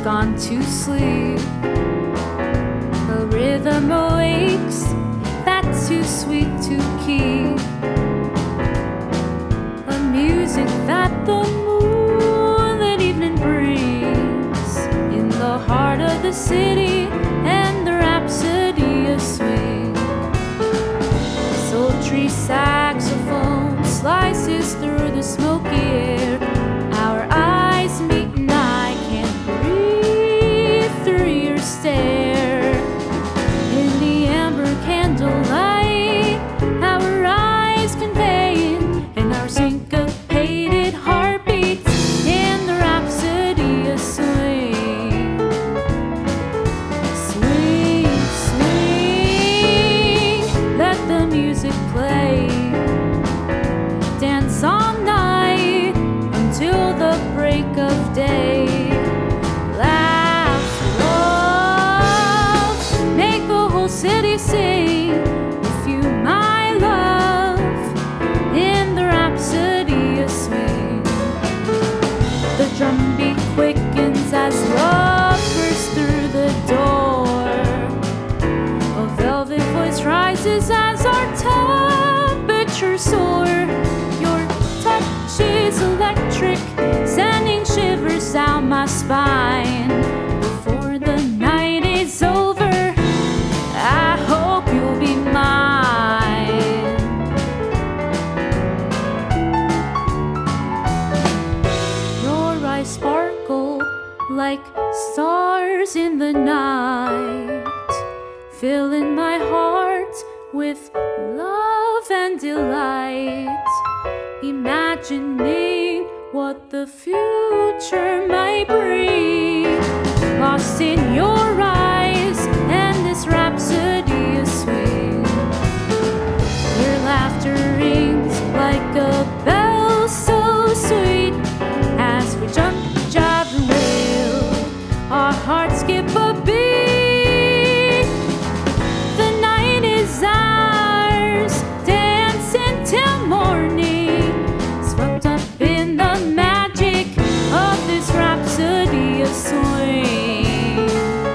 gone to sleep. The rhythm awakes, that's too sweet to keep. The music that the moonlit evening brings in the heart of the city, and the rhapsody of swing. Sultry saxophone slices through the smoky air. Our eyes meet and I can't breathe through your stare. In the amber candlelight, our eyes conveying, and our syncopated heartbeats in the rhapsody of swing. Swing, swing, let the music play. Dance all night until the break of day. Laugh, love, make the whole city sing with you, my love, in the rhapsody of swing. The drumbeat quickens as love bursts through the door. A velvet voice rises as our temperature soar. Your touch is electric, sending shivers down my spine. Before the night is over, I hope you'll be mine. Your eyes sparkle like stars in the night, filling my heart with love and delight. Imagining what the future might bring, lost in your eyes and this rhapsody of swing. Your laughter rings like a bell so sweet as we jump, jive, and wail. Our hearts skip a beat. The night is ours, dancing till morning, swept up in the magic of this rhapsody of swing.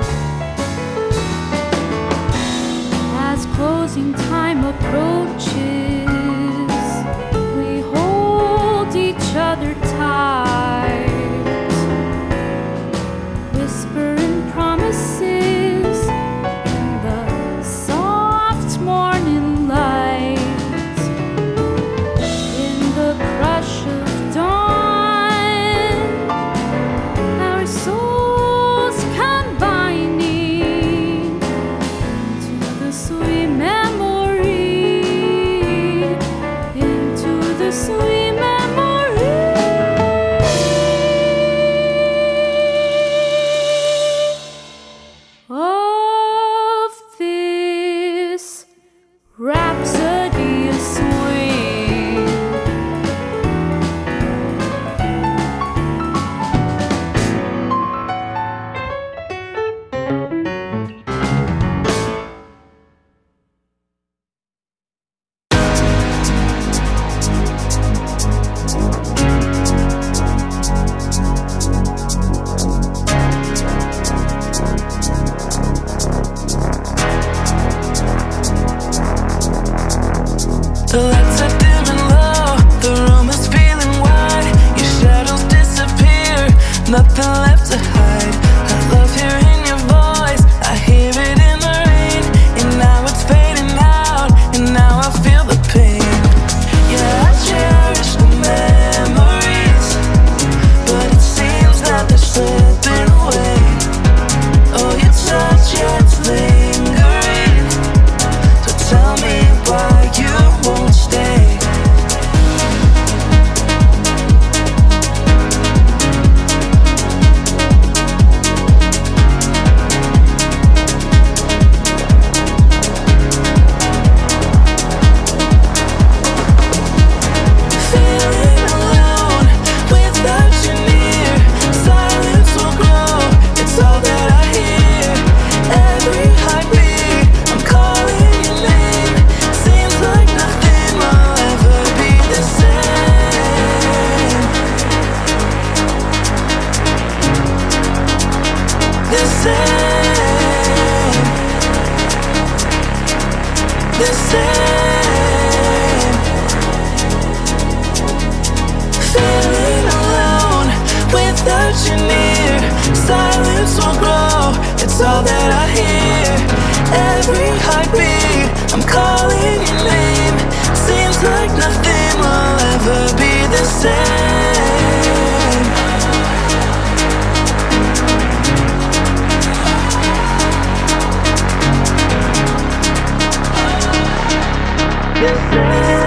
As closing time approaches, we hold each other tight, whispering promises in the soft morning light. In the crush of dawn, our souls combining into the sweet memory silence will grow, it's all that I hear. Every heartbeat, I'm calling your name. Seems like nothing will ever be the same. The same.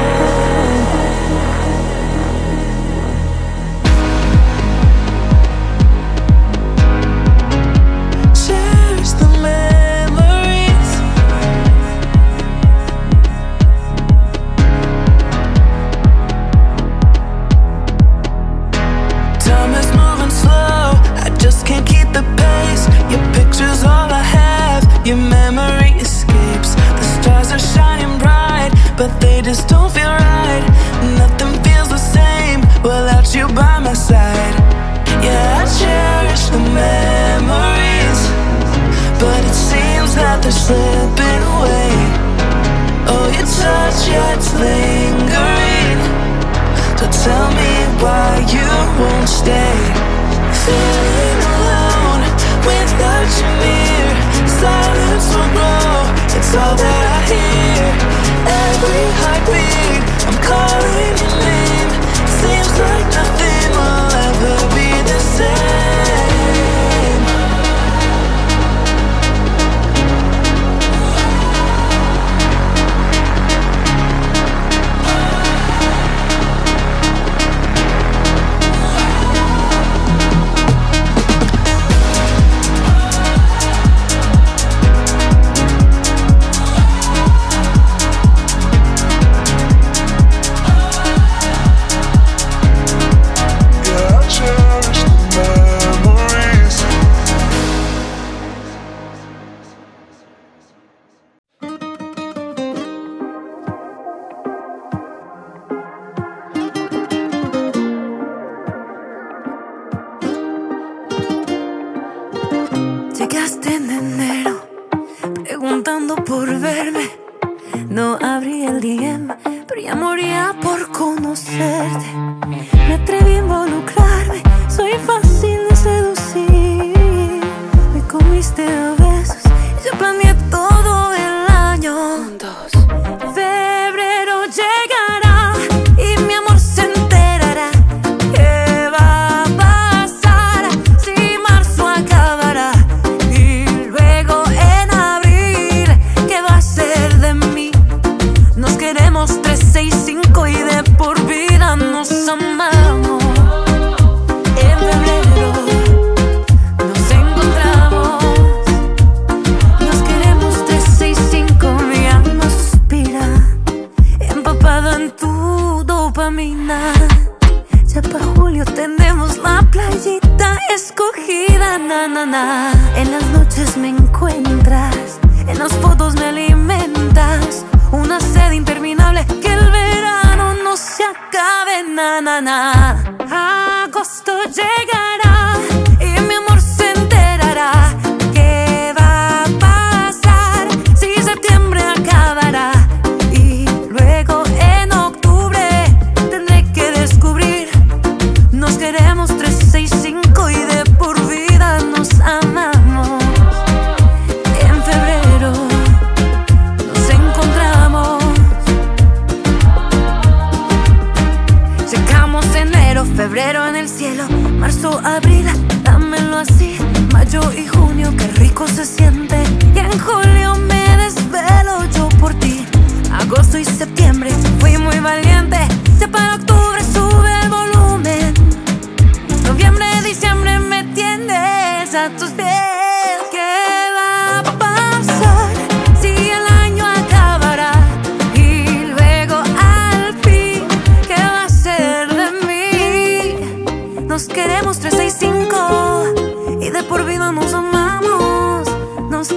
Your memory escapes. The stars are shining bright, but they just don't feel right. Nothing feels the same without you by my side. Yeah, I cherish the memories, but it seems that they're slipping away. Oh, your touch, yeah, it's lingering. So tell me why you won't stay. Feeling alone without you near. Silence will grow, it's all that I hear. Every heartbeat, I'm calling your name. Seems like nothing will ever be the same. Llegaste en enero, preguntando por verme. No abrí el DM, pero ya moría por conocerte. Me atreví a involucrarme, soy fácil de seducir. Me comiste a besos y yo planeé todo el año. Febrero llegará y mi amor se enterará. ¿Qué va a pasar si marzo acabará? Y luego en abril, ¿qué va a ser de mí? Nos queremos 3, 6, 5 y de por vida nos amamos. En febrero nos encontramos. Nos queremos 3, 6, 5, mi alma suspira, empapada en tu dopamina. Ya para julio tenemos la playita escogida, na, na, na. En las noches me encuentras, en las fotos me alimentas. Una sed interminable, que el verano no se acabe, na, na, na. Agosto llegará y mi amor se enterará. ¿Qué va a pasar si septiembre acabará? Y luego en octubre tendré que descubrir. Nos queremos 3, 6, 5 y de por vida nos amamos. En febrero nos encontramos. Checamos enero, febrero en el cielo, marzo, abril, dámelo así. Mayo y junio, qué rico se siente. Y en julio me desvelo yo por ti. Agosto y septiembre fui muy valiente. Ya para octubre sube el volumen. Noviembre, diciembre me tiendes a tus pies. ¿Qué va a pasar si el año acabará? Y luego al fin, ¿qué va a ser de mí? Nos queremos 3, 6, 5 y de por vida nos amamos. Nos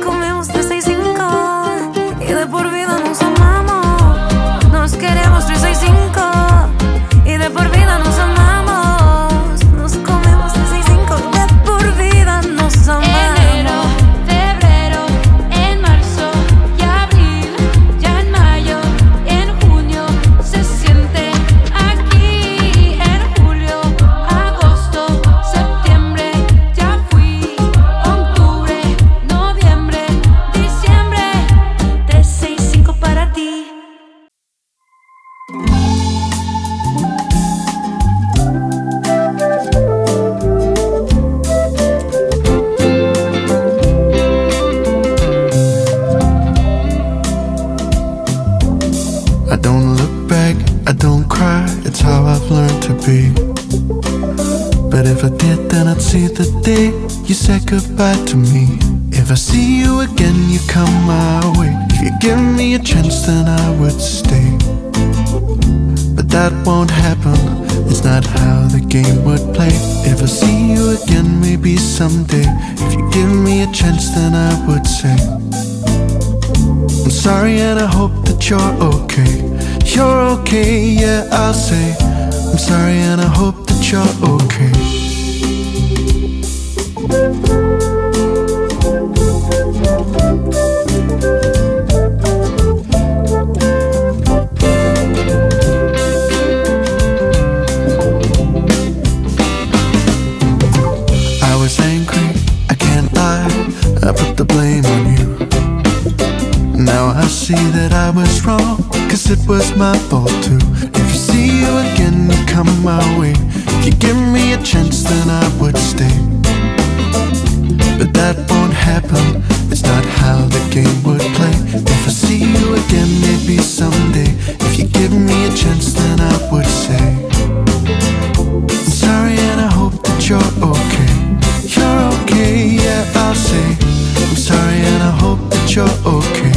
see the day you said goodbye to me. If I see you again, you come my way. If you give me a chance, then I would stay. But that won't happen, it's not how the game would play. If I see you again, maybe someday. If you give me a chance, then I would say I'm sorry and I hope that you're okay. You're okay, yeah, I'll say I'm sorry and I hope that you're okay. I was angry, I can't lie, I put the blame on you. Now I see that I was wrong, 'cause it was my fault too. If you see you again, you come my way. If you give me a chance, then I would stay. But that won't happen, it's not how the game would play. If I see you again, maybe someday. If you give me a chance, then I would say I'm sorry and I hope that you're okay. You're okay, yeah, I'll say I'm sorry and I hope that you're okay.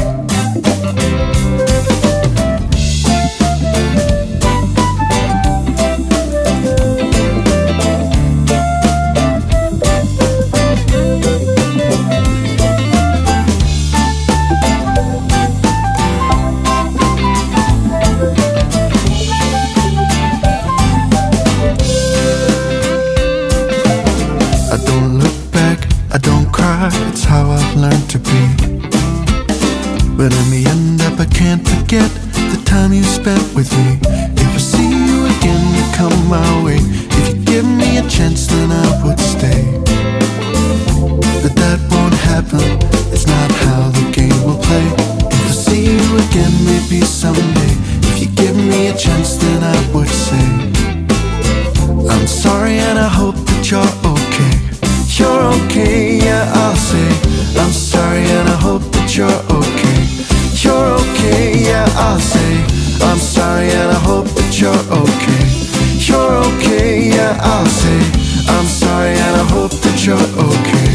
It's how I've learned to be. But in the end up I can't forget the time you spent with me. If I see you again, you come my way. If you give me a chance, then I would stay. But that won't happen, it's not how the game will play. If I see you again, maybe someday. If you give me a chance, then I would say I'm sorry and I hope that you're okay. You're okay, yeah, I'll say I'm sorry and I hope that you're okay. You're okay, yeah, I'll say I'm sorry and I hope that you're okay. You're okay, yeah, I'll say I'm sorry and I hope that you're okay.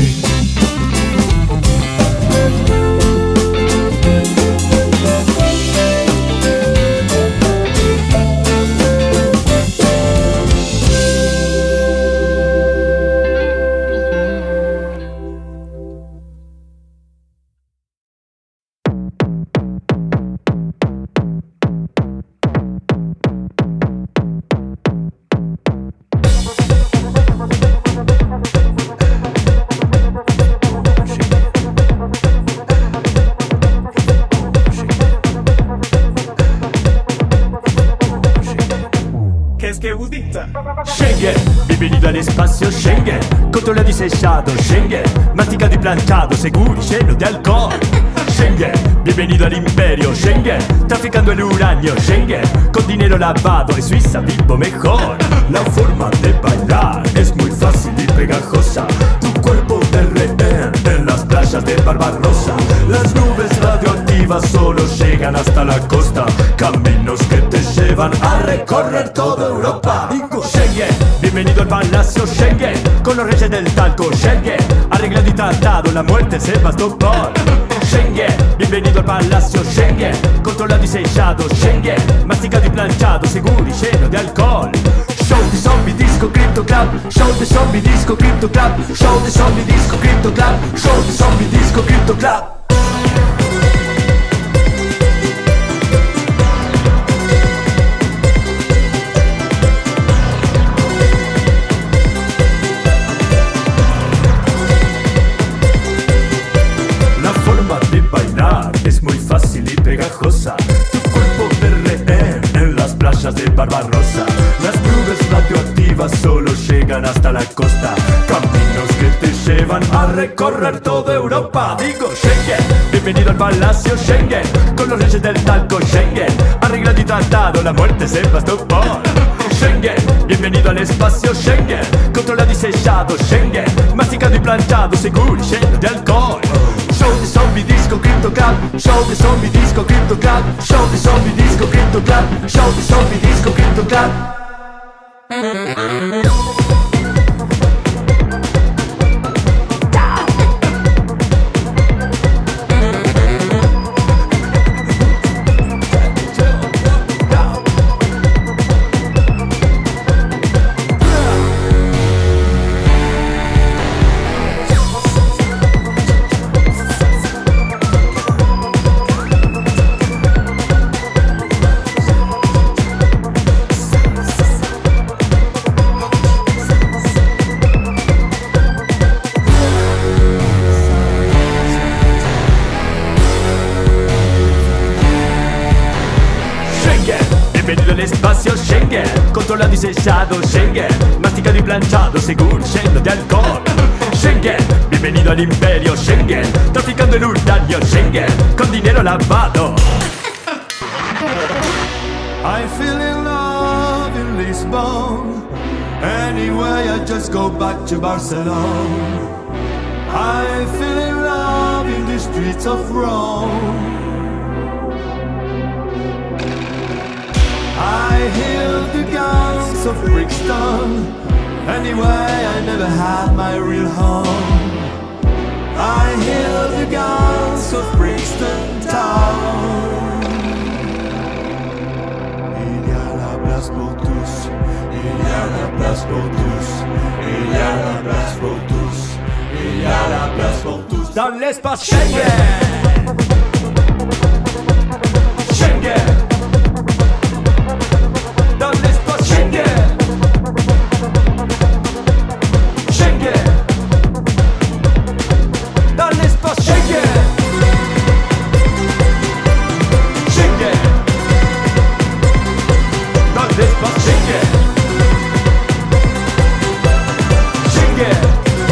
Schengen, bienvenido al espacio Schengen. Controla disechado Schengen, masticado y planchado, seguro y lleno de alcohol. Schengen, bienvenido al imperio Schengen, traficando el uranio Schengen, con dinero lavado en Suiza vivo mejor. La forma de bailar es muy fácil y pegajosa, tu cuerpo de rehén en las playas de Barbarossa. Las nubes radioactivas solo llegan hasta la costa, caminos que te llevan a recorrer toda Europa. Schengen, bienvenido al palacio Schengen, con los reyes del talco Schengen, arreglado y tratado, la muerte es Sebastopol. Schengen, bienvenido al palacio Schengen, controlado y sellado Schengen, masticado y planchado, seguro y lleno de alcohol. Show de zombie disco crypto club, show de zombie disco crypto club, show de zombie disco crypto club, show de zombie disco crypto club. Es muy fácil y pegajosa, tu cuerpo de rehén en las playas de Barbarossa. Las nubes radioactivas solo llegan hasta la costa, caminos que te llevan a recorrer toda Europa. Digo Schengen, bienvenido al palacio Schengen, con los reyes del talco Schengen, arreglado y tratado, la muerte es Sebastopol. Schengen, bienvenido al espacio Schengen, controlado y sellado Schengen, masticado y planchado, seguro y lleno de alcohol. Show de zombie disco crypto club, show de zombie disco crypto club, show de zombie disco crypto club, show de zombie disco crypto club. spazio Schengen, controlla di sellado Schengen, mastica di planciado seguro, lleno de alcohol. Schengen, bienvenido al imperio Schengen, traficando el uranio Schengen, con dinero lavado. I feel in love in Lisbon. Anyway, I just go back to Barcelona. I feel in love in the streets of Rome. I hear the guns of Brixton. Anyway, I never had my real home. I hear the guns of Brixton town. Il y a la place pour tous. Il y a la place pour tous. Il y a la place pour tous. Il y a la place pour tous. Dans l'espace Schengen. Schengen. Dans l'espace Schengen. Schengen. Dans l'espace Schengen. Schengen. Dans l'espace Schengen. Schengen.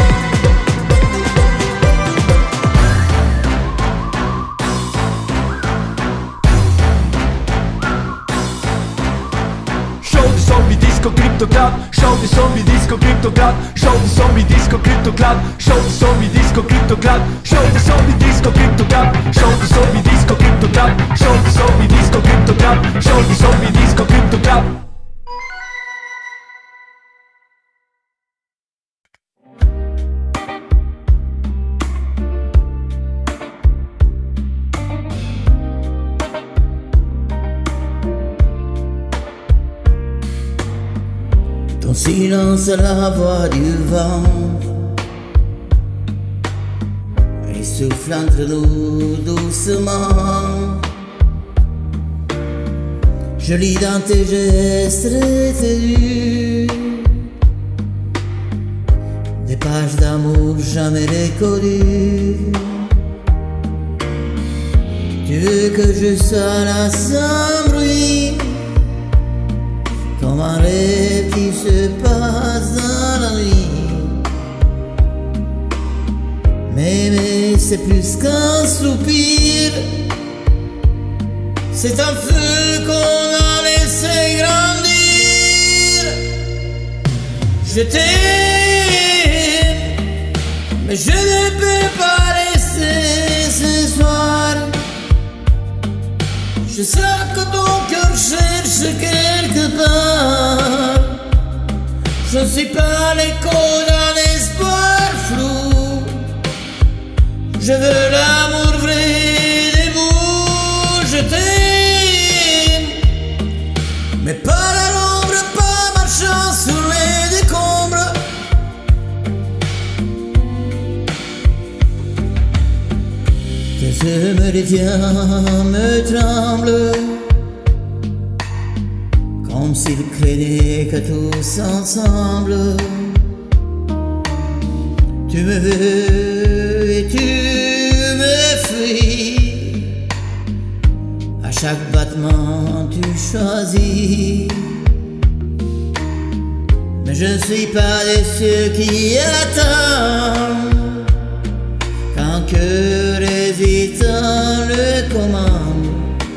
Crypto club, show the zombie disco crypto club, show the zombie disco crypto club, show the zombie disco crypto club, show the zombie disco crypto club, show the zombie disco crypto club, show the zombie disco crypto club, show the zombie disco crypto club. Ton silence à la voix du vent, il souffle entre nous doucement. Je lis dans tes gestes rétenus des pages d'amour jamais réconnues. Tu veux que je sois là sans bruit, comme un rêve qui se passe dans la nuit. Mais c'est plus qu'un soupir, c'est un feu qu'on a laissé grandir. Je t'aime, mais je ne peux pas rester ce soir. Je sens que ton cœur cherche quelque part. Je ne suis pas l'écho d'un espoir flou. Je veux l'amour vrai des mots. Je t'aime, mais pas à l'ombre, pas marchant sur les décombres. Tes yeux me détiennent, me tremblent, comme s'ils craignaient que tous ensemble tu me veux et tu me fuis. À chaque battement tu choisis, mais je ne suis pas de ceux qui attendent qu'un cœur hésitant le commande.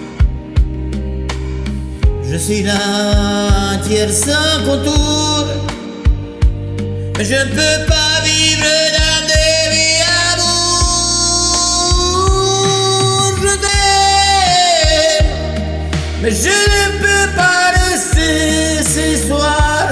Je suis là entière sans contour, mais je ne peux pas vivre dans des vies à bout. Je t'aime, mais je ne peux pas rester ce soir.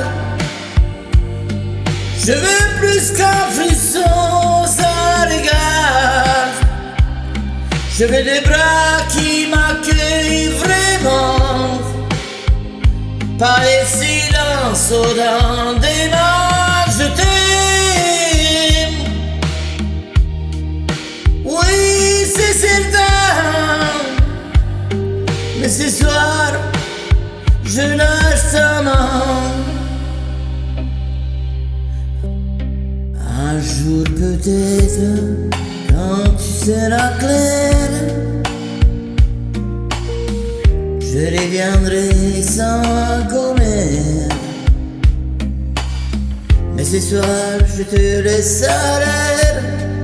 Je veux plus qu'un frisson sans regard. Je veux des bras qui m'accueillent vraiment, pas les silences dans des mains. Je t'aime, oui c'est certain, mais ce soir je lâche ta main. Un jour peut-être, quand tu seras clair, je viendrai sans commer. Mais ce soir je te laisserai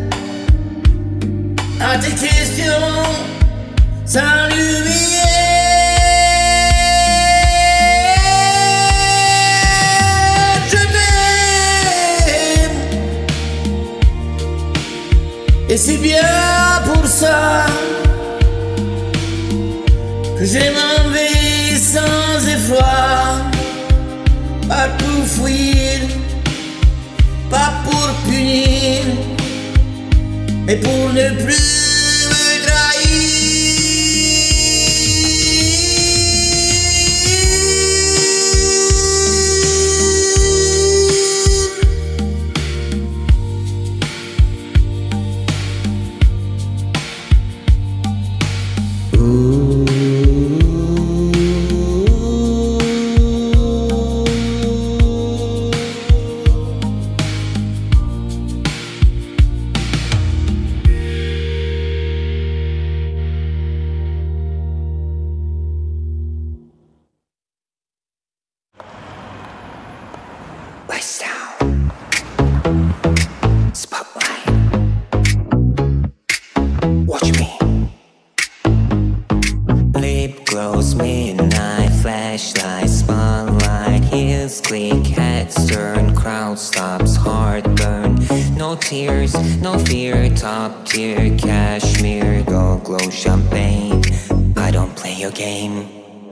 à tes questions sans lumière. Je t'aime et c'est bien pour ça que je m'en vais sans effroi, pas pour fuir, pas pour punir, mais pour ne plus me trahir. No fear, top tier, cashmere, gold glow, champagne. I don't play your game.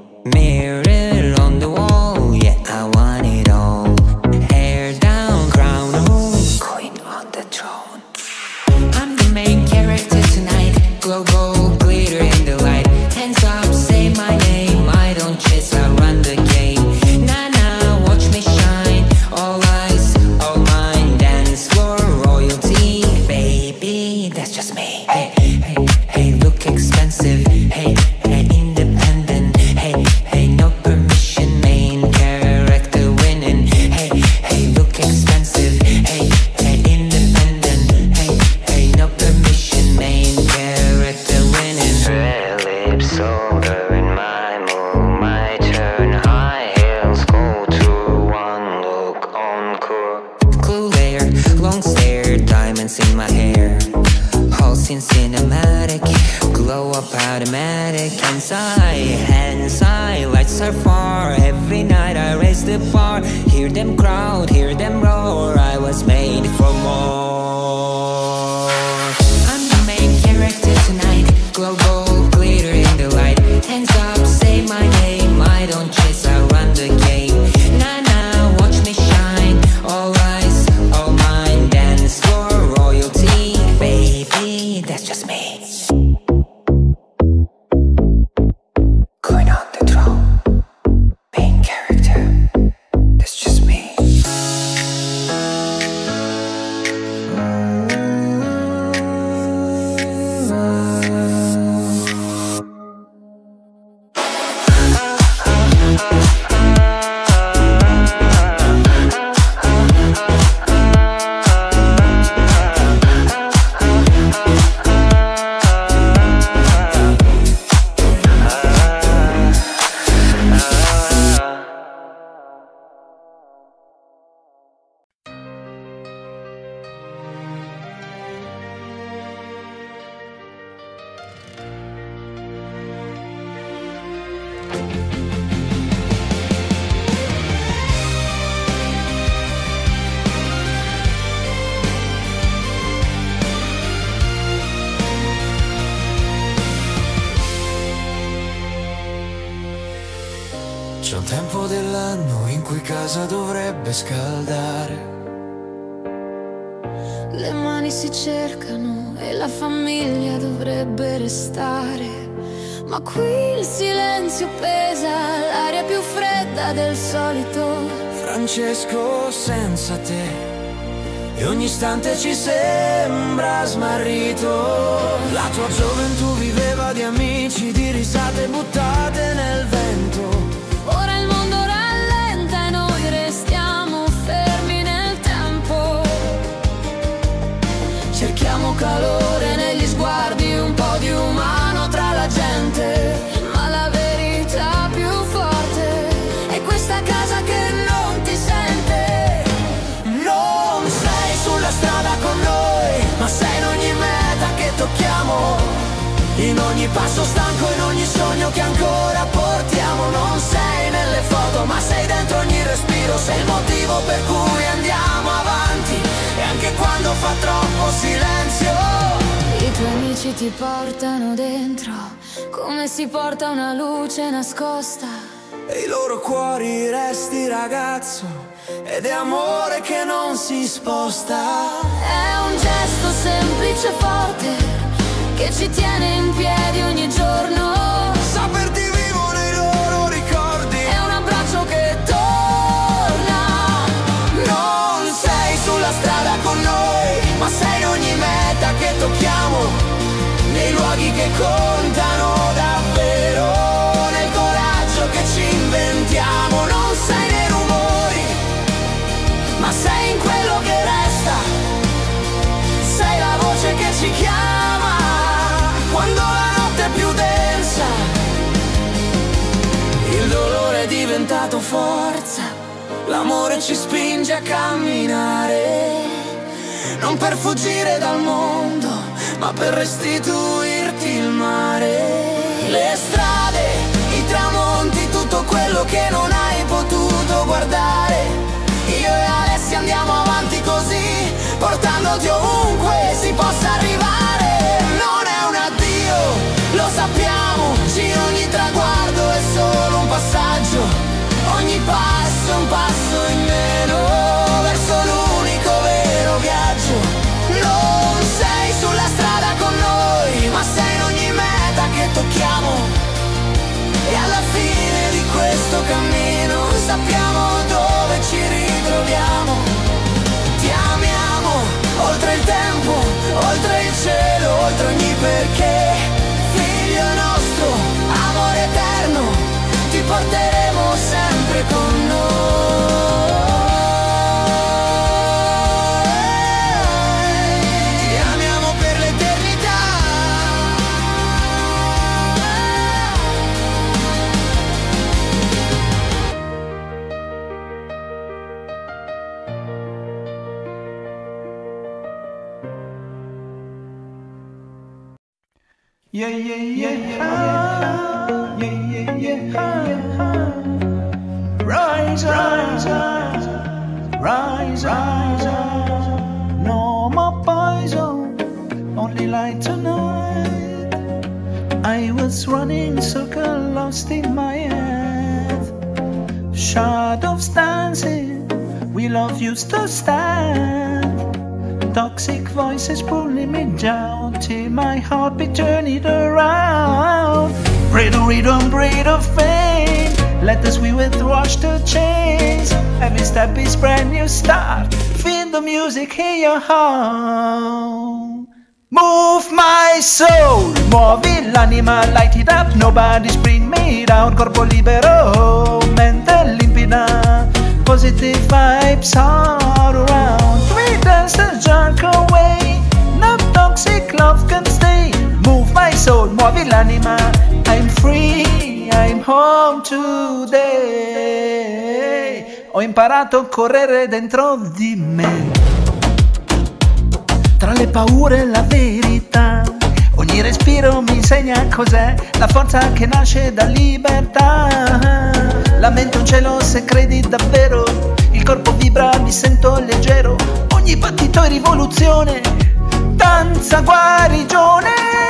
Mirror on the wall, yeah, I want it all. Hair down, crown on, queen on the throne. I'm the main character tonight. Glow, gold, glitter in the light. Hands up, say my name. I don't chase, I run the game. Nah, nah, watch me shine. All eyes, all mine. Dance floor, royalty. Baby, that's just me. Hey, hey, hey, look expensive. Hey, hey, independent. Hey, hey, no permission, main character winning. Hey, hey, look expensive. Hey, hey, independent. Hey, hey, no permission, main character winning. Red lips, soda in my mood, my turn. High heels, go to one look encore. Clue layer, long stare, diamonds in my hair. Whole scene cinematic, glow up automatic. Hands high, lights are far. Every night I raise the bar. Hear them crowd, hear them roar. I was made for more. I'm the main character tonight. Glow, gold, glitter in the light. Hands up, say my name. I don't chase, I run the game. Nah, nah, watch me shine. All eyes, all mine. Dance for royalty. Baby, that's just me. Going on the throne. Main character. That's just me. C'è un tempo dell'anno in cui casa dovrebbe scaldare. Le mani si cercano e la famiglia dovrebbe restare. Ma qui il silenzio pesa, l'aria più fredda del solito. Francesco senza te, e ogni istante ci sembra smarrito. La tua gioventù viveva di amici, di risate buttate nel vento. Ora il mondo rallenta e noi restiamo fermi nel tempo. Cerchiamo calore negli sguardi, un po' di umano tra la gente, ma la verità più in ogni passo stanco, in ogni sogno che ancora portiamo. Non sei nelle foto ma sei dentro ogni respiro, sei il motivo per cui andiamo avanti, e anche quando fa troppo silenzio. I tuoi amici ti portano dentro, come si porta una luce nascosta. E i loro cuori resti ragazzo, ed è amore che non si sposta. È un gesto semplice e forte, che ci tiene in piedi ogni giorno. Saperti vivo nei loro ricordi, è un abbraccio che torna. non sei sulla strada con noi, ma sei in ogni meta che tocchiamo, nei luoghi che contano davvero, nel coraggio che ci inventiamo. Non sei nei rumori, ma sei in quello che resta, sei la voce che ci chiama quando la notte è più densa. Il dolore è diventato forza, l'amore ci spinge a camminare, non per fuggire dal mondo, ma per restituirti il mare. Le strade, i tramonti, tutto quello che non hai potuto guardare. Io e Alessia andiamo avanti così, portandoti ovunque si possa arrivare. Non è un addio, lo sappiamo, sì, ogni traguardo è solo un passaggio, ogni passo è un passo in meno verso l'unico vero viaggio. Non sei sulla strada con noi, ma sei in ogni meta che tocchiamo, e alla fine di questo cammino sappiamo dove ci ritroviamo. Ti amiamo oltre il tempo, oltre il cielo, oltre ogni perché. Figlio nostro, amore eterno, ti porteremo sempre con noi. Ti amiamo per l'eternità. Yeah, yeah, yeah, yeah, yeah, yeah, yeah. Rise, rise, rise, rise, rise, rise. No more poison, only light tonight. I was running in circle, lost in my head. Shadows dancing, we love used to stand. Toxic voices pulling me down till my heart be turning around. Breathe of rhythm, breathe of pain. Let us we with wash the chains. Every step is brand new start. Feel the music in your heart. Move my soul, muovi l'anima, light it up. Nobody's bring me down. Corpo libero, mente limpida. Positive vibes all around. We dance the junk away. No toxic love can stay. Move my soul, muovi l'anima. I'm free, I'm home today. Ho imparato a correre dentro di me. Tra le paure e la verità, ogni respiro mi insegna cos'è la forza che nasce da libertà. La mente è un cielo se credi davvero, il corpo vibra, mi sento leggero. Ogni battito è rivoluzione, danza guarigione.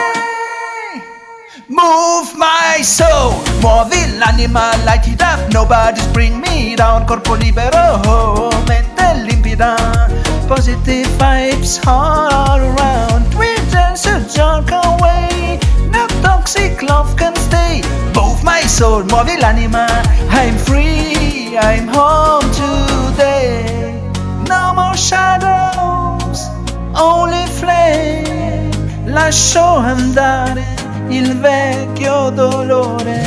Move my soul, muovi l'anima, light it up. Nobody's bring me down. Corpo libero, mente limpida. Positive vibes all around. We dance a junk away. No toxic love can stay. Move my soul, muovi l'anima. I'm free, I'm home today. No more shadows, only flame. Lascio andare il vecchio dolore.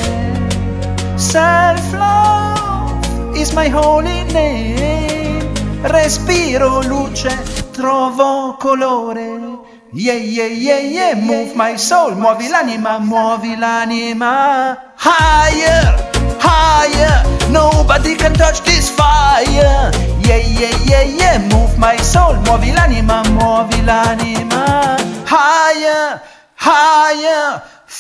Self-love is my holy name. Respiro luce, trovo colore. Yeah, yeah, yeah, yeah, move my soul. Muovi l'anima, muovi l'anima. Higher, higher, nobody can touch this fire. Yeah, yeah, yeah, yeah, move my soul. Muovi l'anima, muovi l'anima. Higher, higher,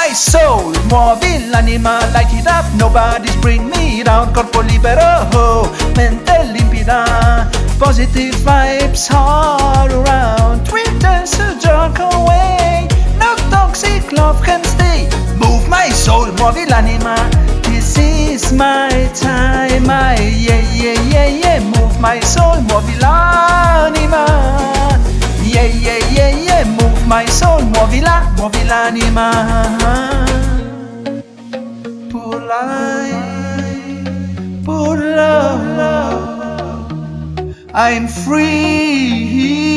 my soul, muovi l'anima, light it up, nobody's bring me down. Corpo libero, mente limpida, positive vibes all around. Twitter's a jerk away, no toxic love can stay. Move my soul, muovi l'anima, this is my time, my yeah, yeah, yeah, yeah. Move my soul, muovi l'anima, yeah, yeah, yeah, yeah. Move my soul, muovi l'anima. Pour life, pour love, I'm free.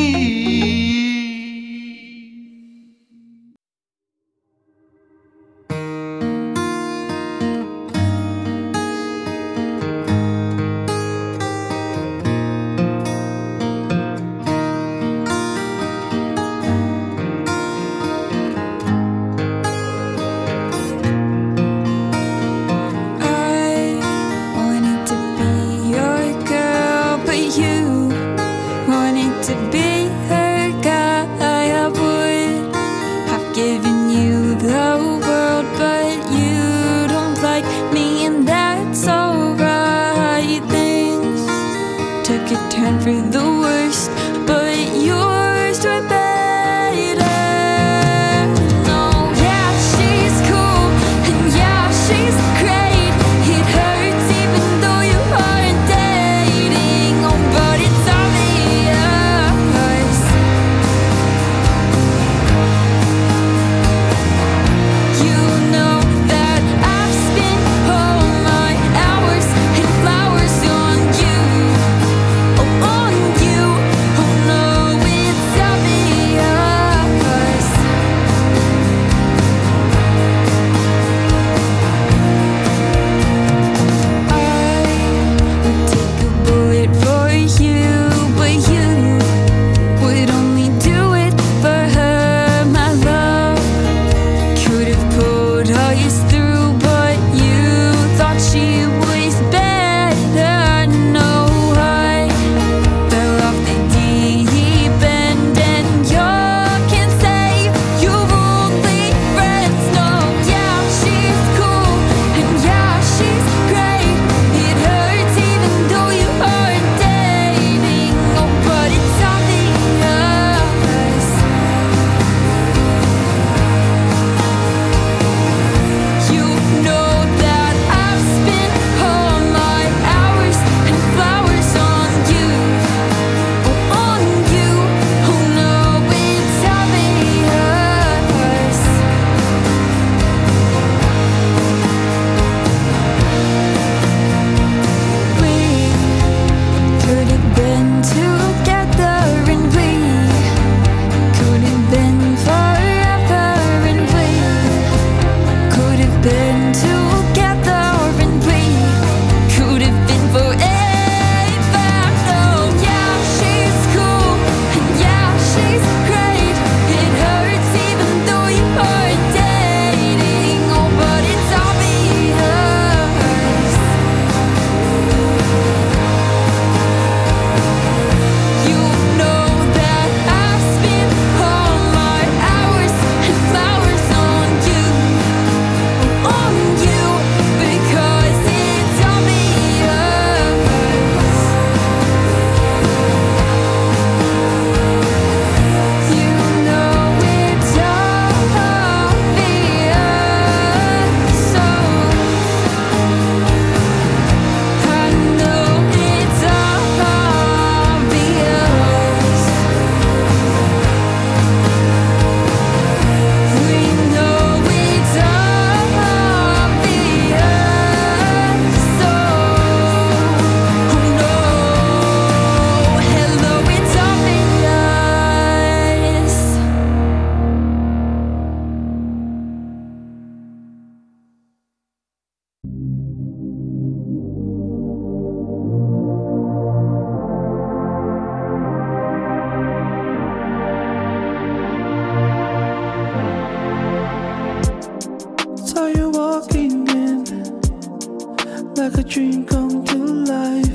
like a dream come to life.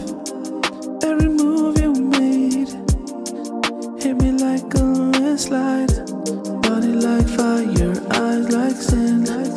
Every move you made hit me like a landslide. Body like fire, eyes like sin.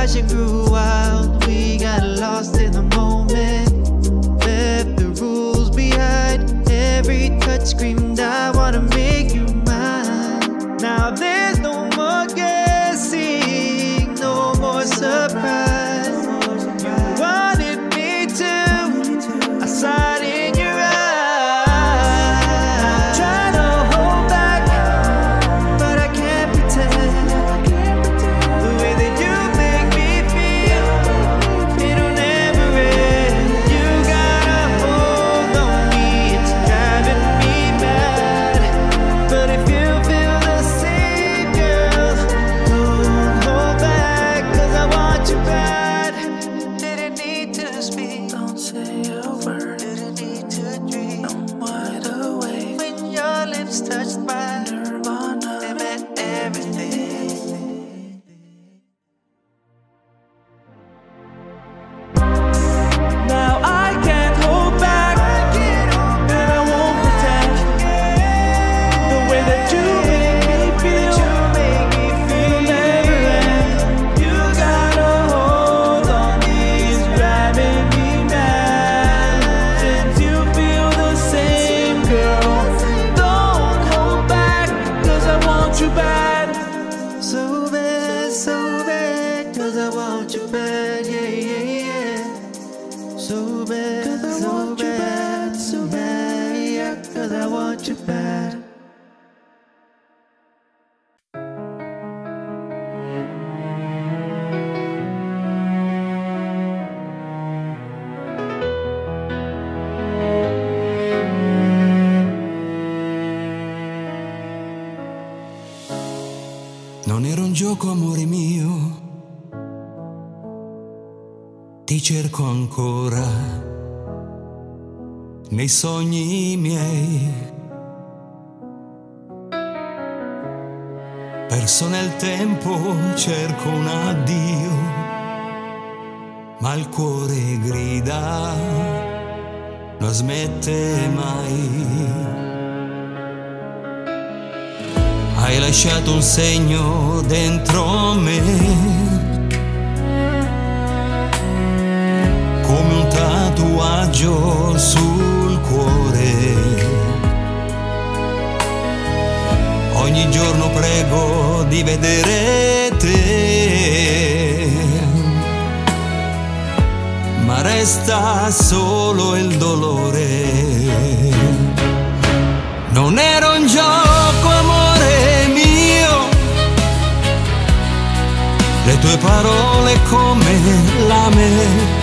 passion grew wild. We got lost in the moment, left the rules behind. Every touch screamed, I wanna make you mine. Now there's no more guessing, no more surprise. You wanted me to, I saw it in your eyes. Try to hold back, but I can't pretend. The way that you make me feel, it'll never end. You got a hold on me, it's driving me mad. But if you feel the same, girl, don't hold back, 'cause I want you bad. Didn't need to speak, don't say a word. Didn't need to dream, I'm wide awake. When your lips touched mine, nirvana, they meant everything. Now I can't hold back, and I won't pretend. The way that you make me feel, it'll never end. You got a hold on me, it's driving me mad. Since you feel the same, girl, don't hold back, 'cause I want you bad. So bad, 'cause I want you bad, yeah, yeah, yeah. So bad, 'cause I want you bad, so bad, yeah, 'cause I want you bad. Non era un gioco, amore mio, ti cerco ancora nei sogni miei, perso nel tempo, cerco un addio, ma il cuore grida, non smette mai. Hai lasciato un segno dentro me, come un tatuaggio sul cuore. Ogni giorno prego di vedere te, ma resta solo il dolore. Non era un gioco, amore mio, le tue parole come lame.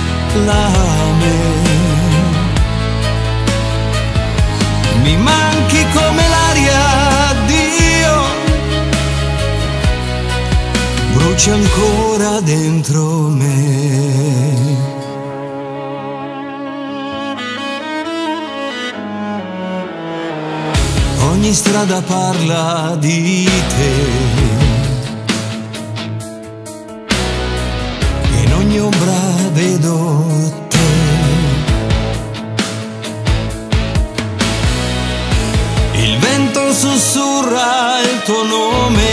Mi manchi come l'aria, Dio, bruci ancora dentro me. Ogni strada parla di te, in ogni ombra vedo te. Il vento sussurra il tuo nome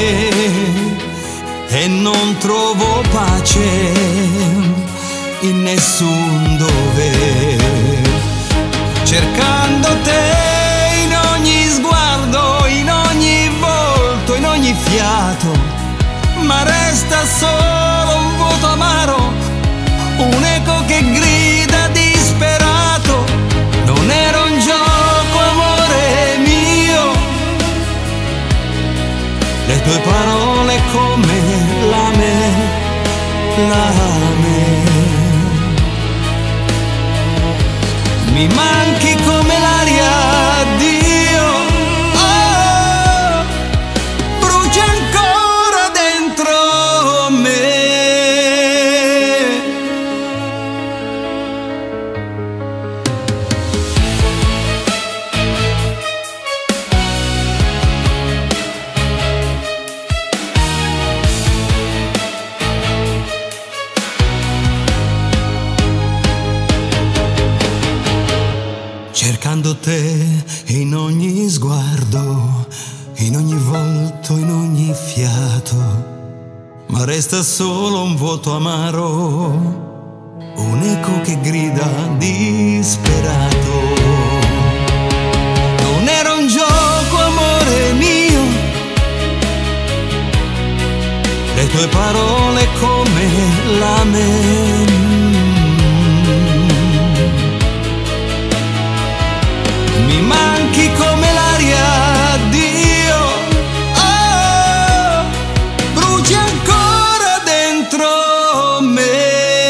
e non trovo pace in nessun dove. Cercando te in ogni sguardo, in ogni volto, in ogni fiato, ma resta solo un vuoto amaro, un eco che grida disperato. Non era un gioco, amore mio, le tue parole come lame. Mi manchi come l'aria, Dio, oh, bruci ancora dentro me. Cercando te in ogni sguardo, in ogni volto, in ogni fiato, ma resta solo un vuoto amaro, un eco che grida disperato. Non era un gioco, amore mio, le tue parole come lame. Mi manchi come l'aria, Dio, oh, bruci ancora dentro me.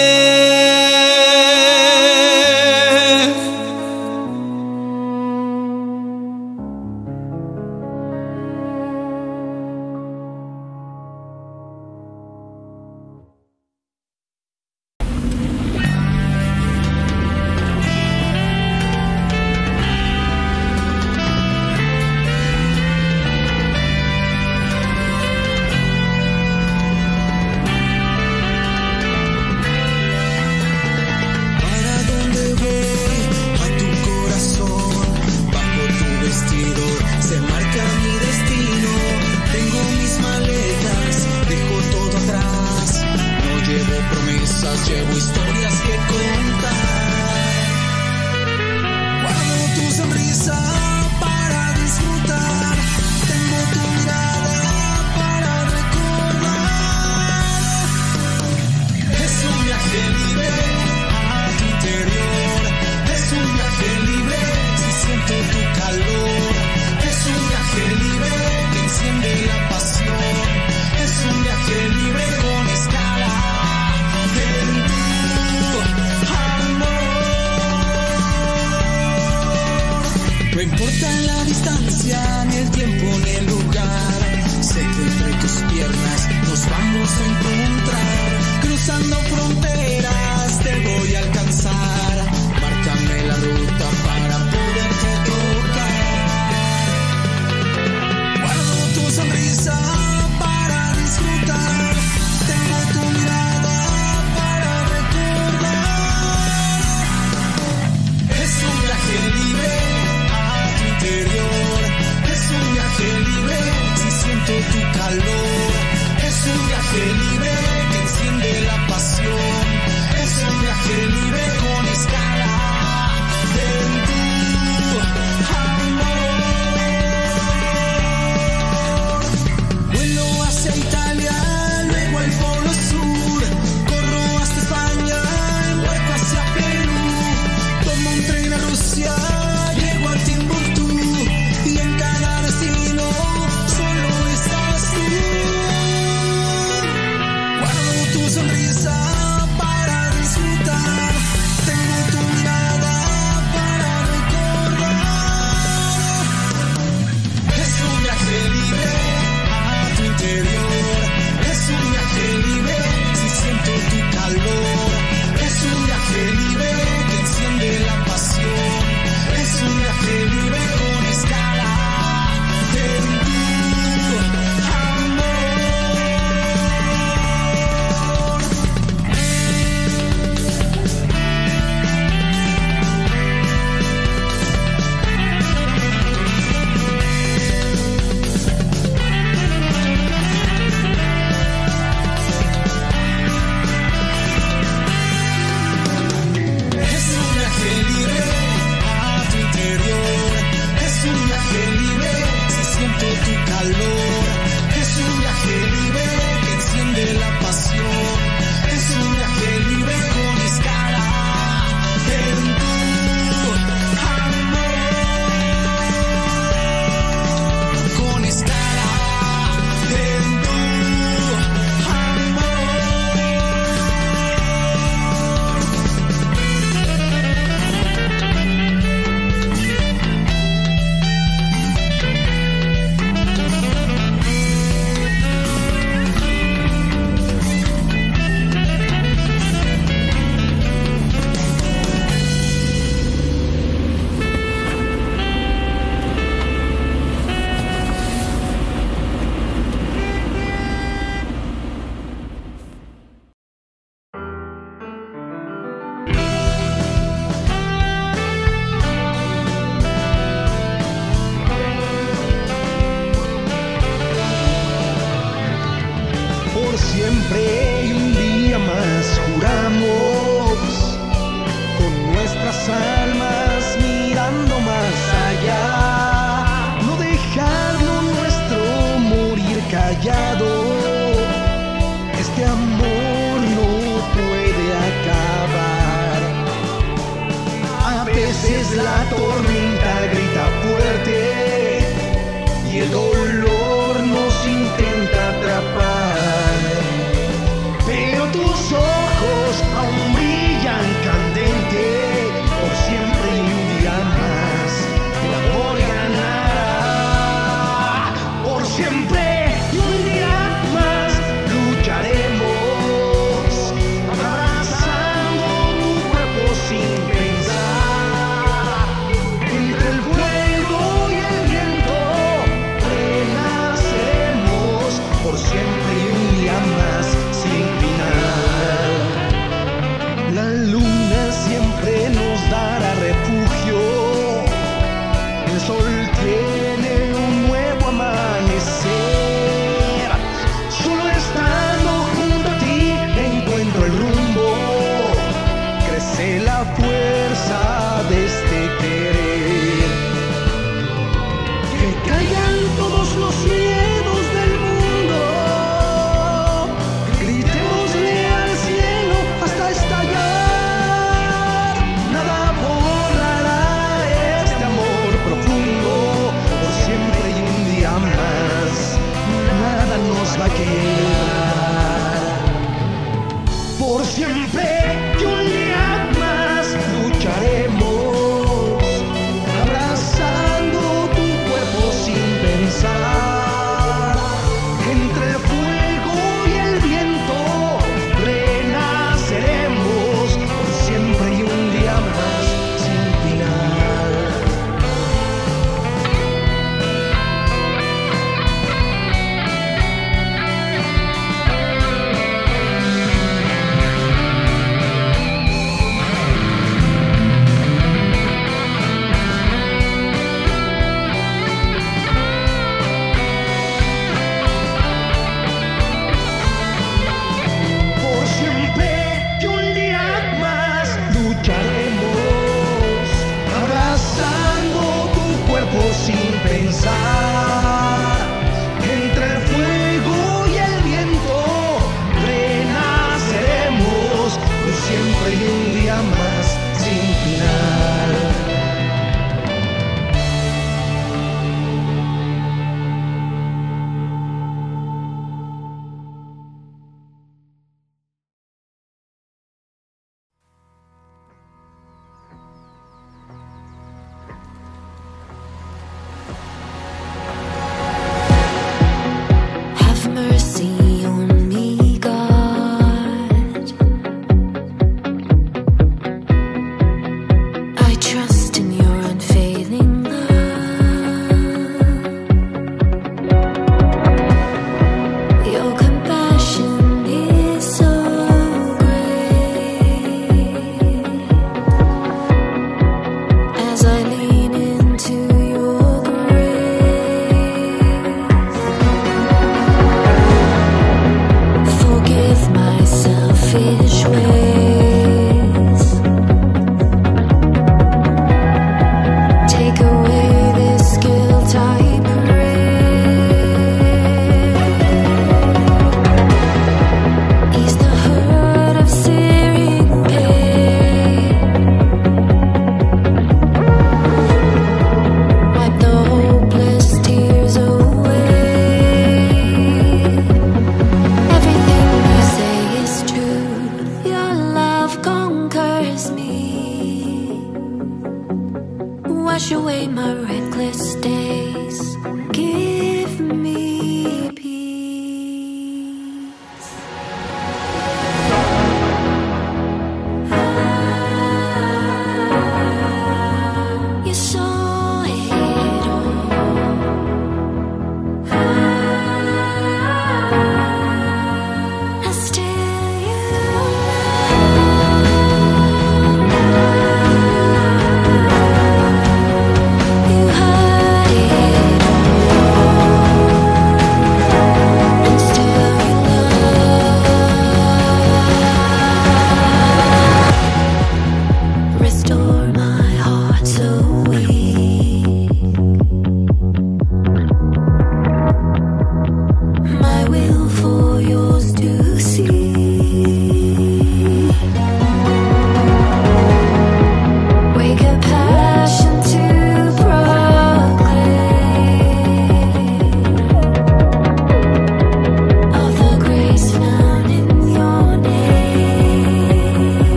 Llevo historias que contar. Guardo tu sonrisa para disfrutar. Tengo tu mirada para recordar. Es un viaje libre a tu interior. Es un viaje libre si siento tu calor. Es un viaje libre que enciende la pasión. Es un viaje libre con escala. No importa la distancia, ni el tiempo, ni el lugar. Sé que entre tus piernas nos vamos a encontrar. Cruzando fronteras te voy a alcanzar. Márcame la ruta para poderte tocar. Guardo tu sonrisa para disfrutar. Tengo tu mirada para recordar. Es un viaje libre. Es un viaje libre si siento tu calor. Es un viaje libre que enciende la pasión. Es un viaje libre con escala. Ven tú. siempre y un día más juramos, con nuestras almas mirando más allá, no dejar lo nuestro morir callado. Este amor no puede acabar. A veces la tormenta grita fuerte y el dolor nos intenta atrapar, pero tus ojos aún brillan candente. Por siempre y un día más el amor ganará. Por siempre y un día más lucharemos, abrazando tu cuerpo sin pensar. Entre el fuego y el viento renaceremos, por siempre y un día más sin final. La luna siempre nos dará refugio, el sol tiene un nuevo amanecer. Solo estando junto a ti encuentro el rumbo, crece la fuerza de este querer. Que caigan todos los miedos del mundo, gritémosle al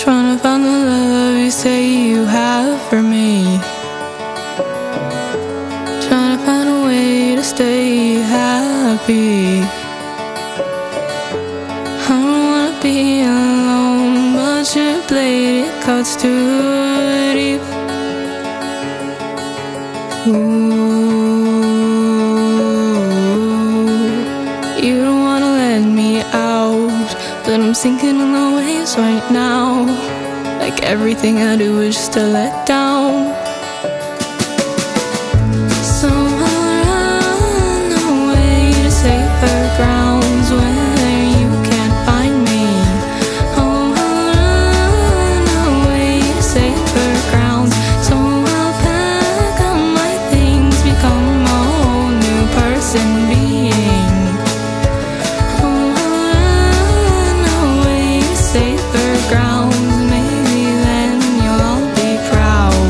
Trying to find the love you say you have for me. Trying to find a way to stay happy. I don't wanna be alone, but your blade, it cuts too deep. You don't wanna let me out, but I'm sinking in the waves right now. Like everything I do is just a letdown. So I'll run away to safer grounds where you can't find me. Oh, I'll run away to safer grounds. So I'll pack up my things, become a whole new person being. Oh, I'll run away to safer grounds. Maybe then you'll all be proud.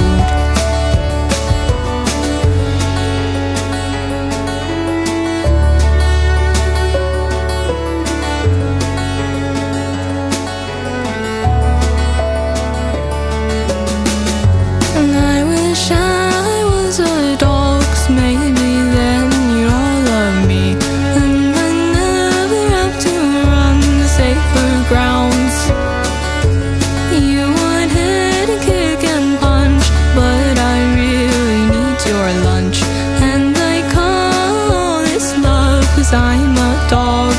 And I wish I was a dog, 'cause maybe then you'd all love me. And I never have to run to safer grounds. You want hit and kick and punch, but I really need your lunch. And I call this love 'cause I'm a dog.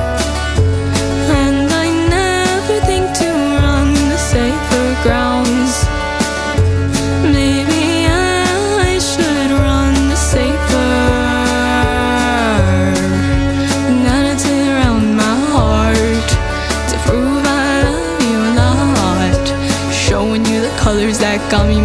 And I never think to run to safer grounds. Maybe I should run to safer. Gotta tear around my heart to prove I love you a lot. Showing you the colors that got me